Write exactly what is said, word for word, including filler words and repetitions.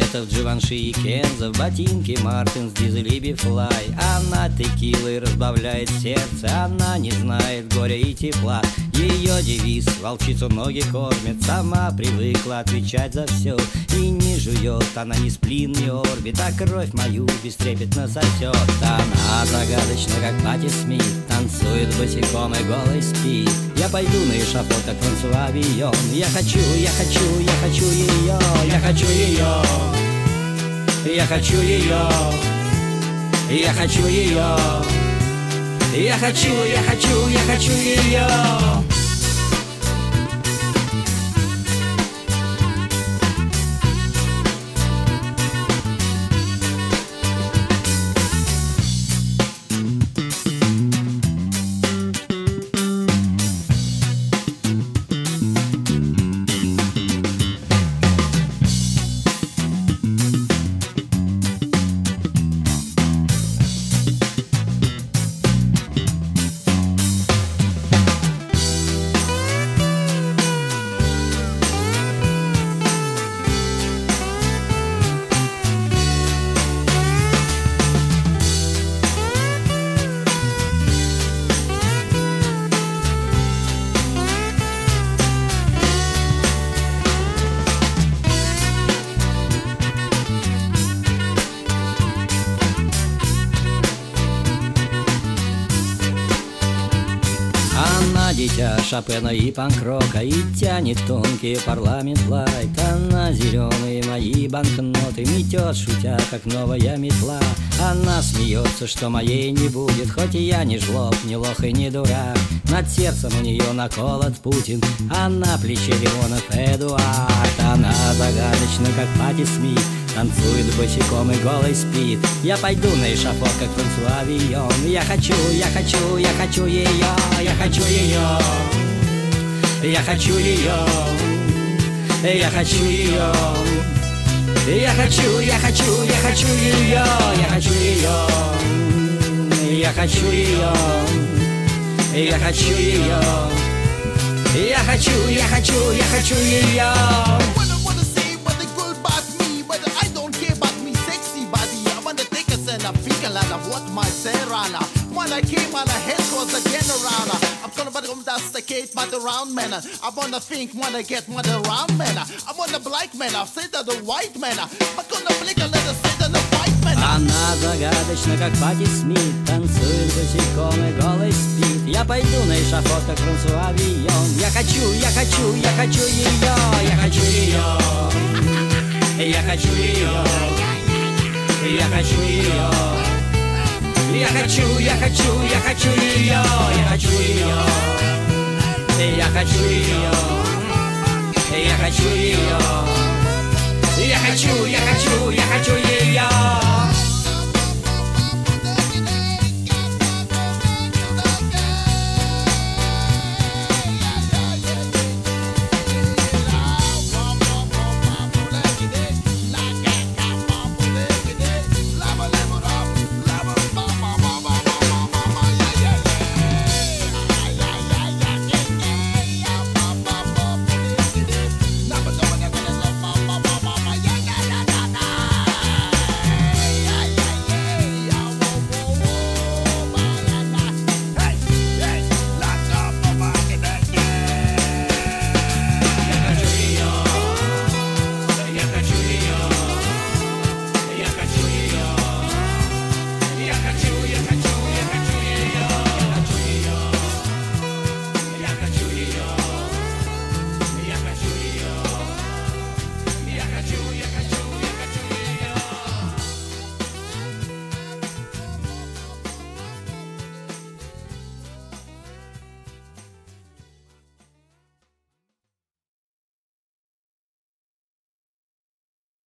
пистолетов Дживанши и Кенза, в ботинке Мартинс, Дизель и Бифлай. Она текилой разбавляет сердце, она не знает горя и тепла. Ее девиз — волчицу ноги кормит, сама привыкла отвечать за все. И не жует она ни сплин, ни орбит, а кровь мою бестрепетно сосет. Она загадочна, как Патти Смит, танцует босиком и голой спит. Я пойду на эшафот, как Франсуа Вийон. Я хочу, я хочу, я хочу ее, я хочу ее, я хочу ее, я хочу ее, я хочу, я хочу, я хочу ее. Она дитя Шопена и панк-рока, и тянет тонкие парламент лайт. Она зеленые мои банкноты метет, шутя, как новая метла. Она смеется, что моей не будет, хоть и я не жлоб, не лох и не дурак. Над сердцем у нее наколот Путин, а на плече Лимонов Эдуард. Она загадочна, как Патти Смит, танцует босиком и голой спит. Я пойду на эшафот, как Франсуа Вийон. Я хочу, я хочу, я хочу ее, я хочу ее, я хочу ее, я хочу ее, я хочу, я хочу, я хочу ее, я хочу ее, я хочу ее, я хочу ее, я хочу, я хочу, я хочу ее. When I came on a head was a general. I'm gonna but um that's the case by the round man. I wanna think when I get one the round man. I want the black man, I say that the white man. I'm gonna blink and let us say that the white man. Она загадочна, как Патти Смит, танцует босиком и голой спит. Я пойду на эшафот, как Франсуа Вийон. Я хочу, я хочу, я хочу ее, я хочу ее, я хочу ее, я хочу ее. Я хочу, я хочу, я хочу ее, я хочу ее, я хочу ее, я хочу ее, я хочу, я хочу, я хочу ее.